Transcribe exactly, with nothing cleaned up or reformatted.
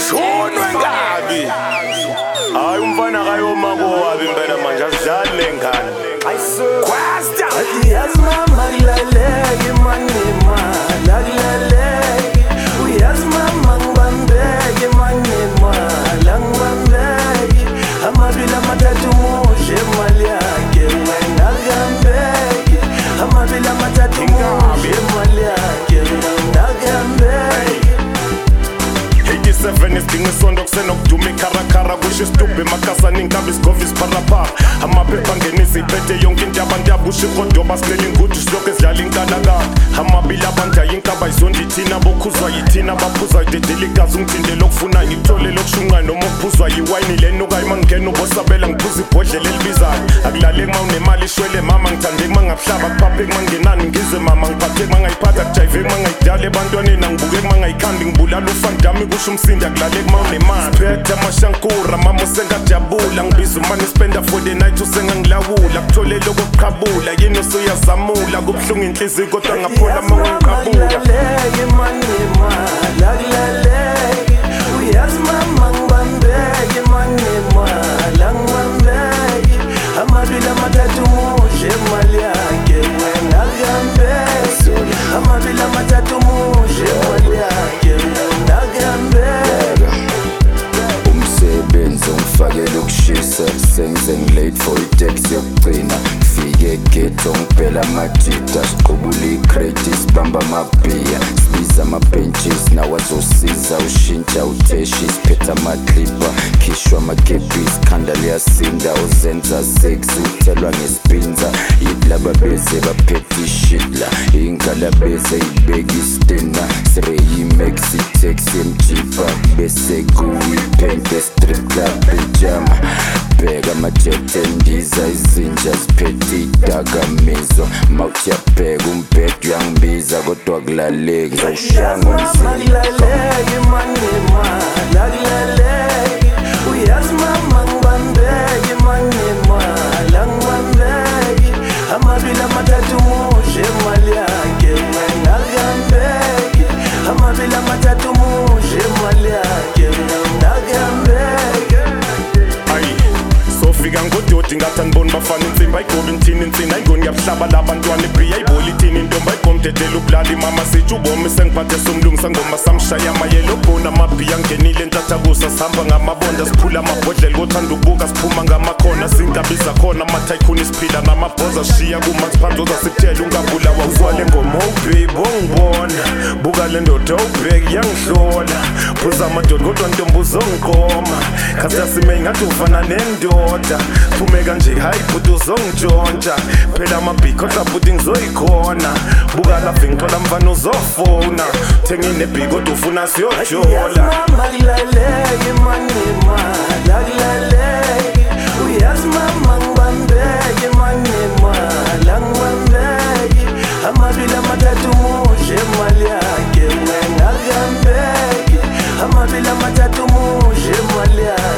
Shonwe ngabi. Hayi umfana kayoma kowabi impela manje asidlali lengane. Kwasta. Yazi mama laleke manema laleke. Uyazi mama ngibambeke manema langibambeke. Amabili amathathu mushe mali yakhe wena ngambeke. Amabili amathathu mushe mali yakhe wena ngambeke. eighty-seven isidinga isondo kusenokuduma ikharakara kusho isitubhe emakasani inkabi isigovi isiparapara amaphepha ngenisa iphethe yonke into yabantu yabusha ikhodoba silele ingudu silokhu esidlala inkalakade amabili abantu ayinkaba izondi yithina bokhuzwa yithina baphuzwa yidedela igazi ungithinde lokufuna ngithole lokushunqa noma ukuphuzwa yiwayini lenukayo uma ngingena ubosabela ngiphuza ibhodlela elibizayo akulaleki uma unemali ishwele mama ngithandeki uma ngabuhlaba kuphaphe kuma ngenani ngize mama ngiphatheki uma ngayiphatha kujayiveki uma ngayidala ebantwaneni angibukeki uma ngayikhandi ngibulala ufandami kusho umsindi akulaleki uma unemali phethe amashankura mama usengajabula ngibiza umane spenda for the night usengangilawula kuthole lokuqhabula yini usuyazamula kubuhlungu inhliziyo kodwa ngaphola uma ungiqhabula laleke manema laleke. Uyazi mama ngibambeke manema langibambeke. Amabili amathathu mushe mali yakhe wena ngambeke. Amabili amathathu mushe mali yakhe wena ngambeke. Umsebenzi ungifakela ukushisa sengize ngilate for itaxi yokugcina ngifike eghetto ngiphela amajita siqubula icrate sibamba amabhiya sibiza ama-benches nawo azosiza ushintsha utheshi siphethe amaklipa khishwa amakepisi khanda liyasinda uzenza sex uthelwa ngesipinza yilaba beze baphethe ishitla inkalabeze ibeka istina sireyimex itaxi emjipa bese kuyipente strip club pijama bheka amajet endiza izinja ziphethe idakamizwa mawuthi yabheka umbhedo uyangibiza kodwa kulaleki zawushanga umzimba laleke manema laleke. Uyazi mama ngibambeke manema langibambeke. Amabili amathathu mushe mali yakhe wena ngambeke. Amabili amathathu mushe mali yakhe wena ngambeke. Ayi sofika ngododi ngathi angiboni bafana insimbi ayigoba inthini insini ayingoni ngiyabuhlaba labantwana ibhiya ayibola ithini intombi ayigomdedela ubulali mama sithi ubomi sengiphathe somlungisa ngoma samshaya amayelo bona amabhiya ngenile entathakusa sihamba ngamabonda siphula amabhodlela kothanda ukubuka siphuma ngamakhona sinkabiza khona amathayikhuni siphila namabhoza sishiya kuma siphanzoza sikuthela ungabulawa uzwale ngoma oh babe ongibona buka le ndoda ubheki yangihlola phuza amadoda kodwa ntombi uzongiqoma khathi yasimei ngathi ufana nendoda phume kanje hayi bhuti uzongitshontsha phela amabhikho kodwa bhuti ngizoyikhona buka lapha ngithola mfana uzofona thenga inebhiki kodwa ufuna siyojola mama laleke manema laleke. Uyazi mama ngibambeke manema langibambeke. Amabili amathathu mushe mali yakhe wena ngambeke. Amabili amathathu mushe mali yakhe